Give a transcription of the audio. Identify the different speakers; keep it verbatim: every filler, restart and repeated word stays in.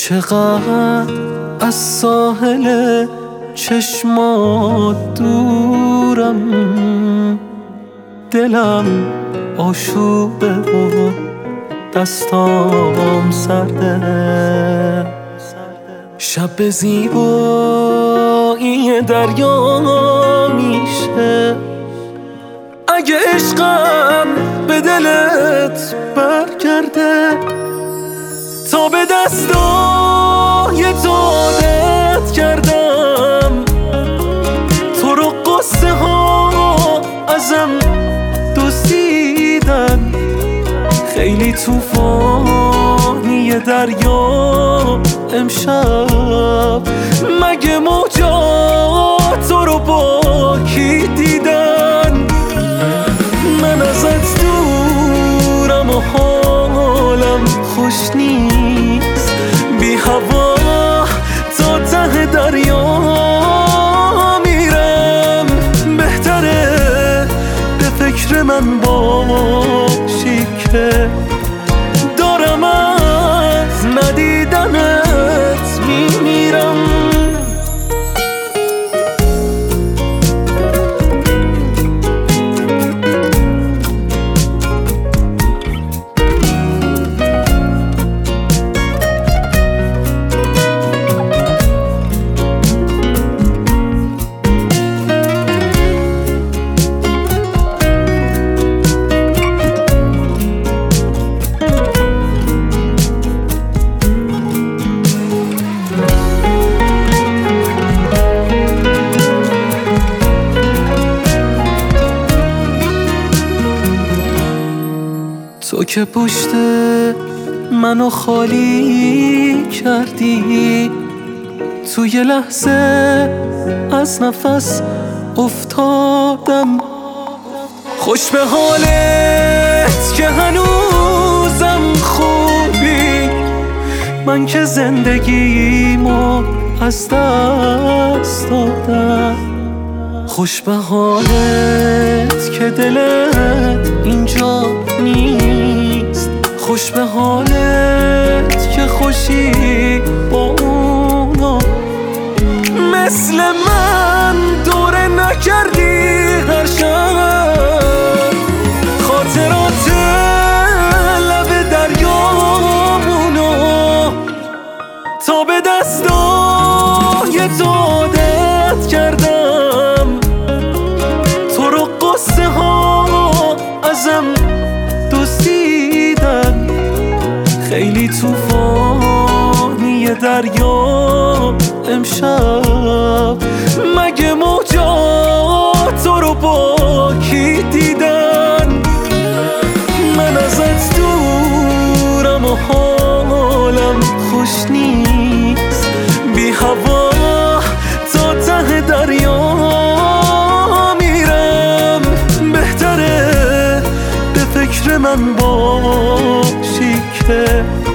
Speaker 1: چقدر از ساحل چشمات دورم، دلم آشوبه و دستام سرده. شب زیبایی دریا میشه اگه عشقم به دلت برگرده. تا به دستای تو عادت کردم، تو رو قصه ها ازم دزدیدن. خیلی طوفانی دریا امشب، مگه موجات تو رو با کی دیدن؟ من ازت دورم و حالم خوش نیست، بی هوا تا ته دریا میرم. بهتره به فکر من باشی که دارم از ندیدنت میمیرم. تو که پشت منو خالی کردی، تو یه لحظه از نفس افتادم. خوش به حالت که هنوزم خوبی، من که زندگیمو از دست دادم. خوش به حالت که دلت اینجا نیست، خوش به حالت که خوشی با اونا. مثل من دوره نکردی هر شب، خاطرات لب دریامونو. تا به دستای تو عادت کردم، تو رو قصه ها ازم دزدیدن. خیلی طوفانی دریا امشب، مگه موجات تو رو با کی دیدن؟ من ازت دورم و حالم خوش نیست، بی هوا تا ته دریا میرم. بهتره به فکر من باشی که